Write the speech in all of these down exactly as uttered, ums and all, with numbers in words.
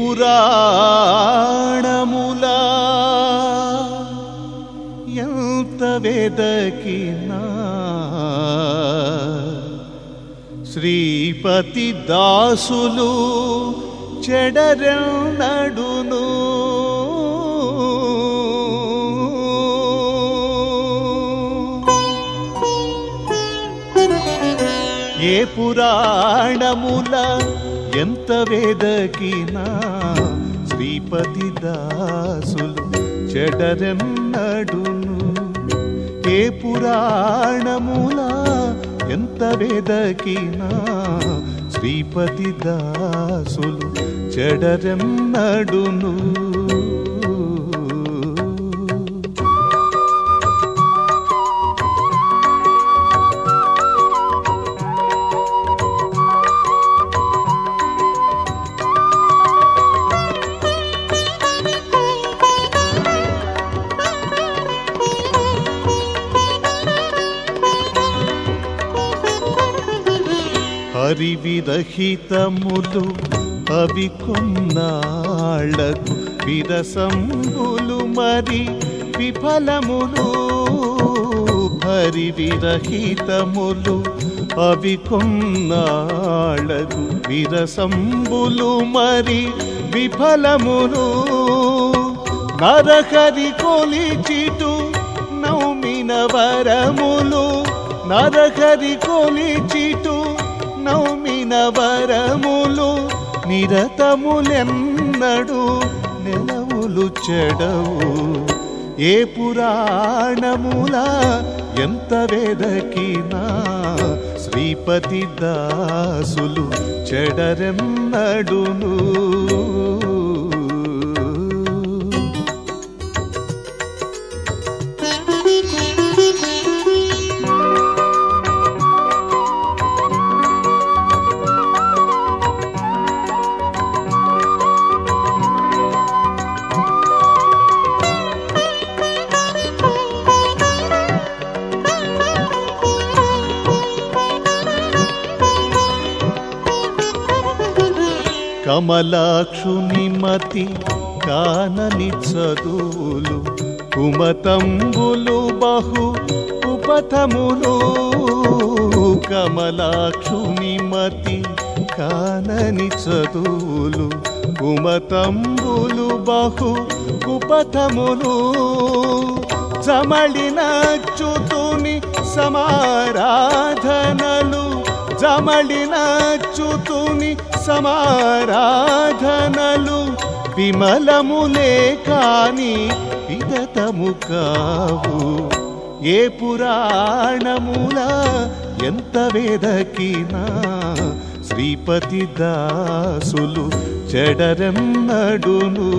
పురాణములా ఎంత వెదకినా శ్రీపతి దాసులు చెడరెన్నడును ఏ పురాణముల ఎంత వేదకినా శ్రీపతి దాసులు చెడరెన్నడును ఏ పురాణముల ఎంత వేదకినా శ్రీపతి దాసులు చెడరెన్నడును హరి విరహితములు అవి కొన్నాళ్లకు విరసంబులు మరి విఫలములు హరి విరహితములు అవి కొన్నాళ్లకు విరసంబులు మరి విఫలములు నరహరి కొలిచిటు నౌమిన వరములు నరహరి కొలిచిటు నౌమిన వరములు నిరతములెన్నడు నెలవులు చెడవు ఏ పురాణముల ఎంత వేదకినా శ్రీపతి దాసులు చెడరెన్నడును కమలాక్షుని మతి కానని చదువులు కుమతంబులు బహు ఉపథములు కమలాక్షుని మతి కానని చదువులు కుమతంబులు బహు ఉపథములు జమళినచ్యుతుని సమారాధనలు జమళినచ్యుతుని సమారాధనలు విమలములే కాని విగతము కావు ఏ పురాణముల ఎంత వేదకినా శ్రీపతి దాసులు చెడరెన్నడును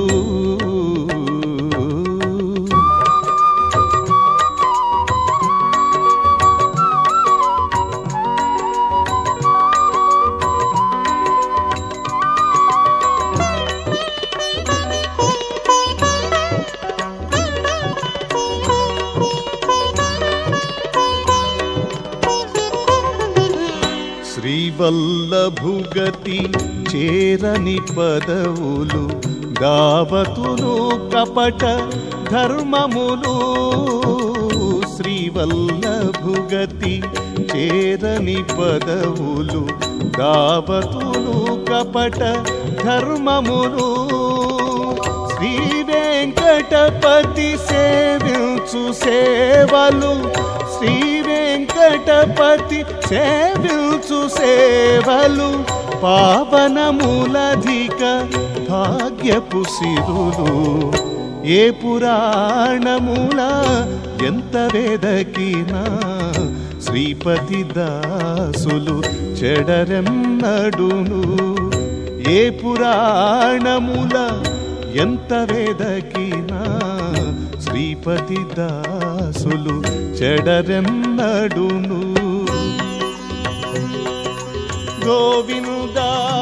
శ్రీవల్లభుగతి చేరని పదవులు గావతులు కపట ధర్మములు శ్రీవల్లభుగతి చేరని పదవులు గావతులు కపట ధర్మములు శ్రీ వెంకటపతి సేవించు సేవలు శ్రీ వెంకటపతి సేవించు సేవలు పావనములధిక భాగ్యపు సిరులు ఏ పురాణముల ఎంత వేదకినా శ్రీపతి దాసులు చెడరెన్నడును ఏ పురాణముల ఎంత వేదకినా శ్రీపతి దాసులు చెడరెన్నడును గోవిందా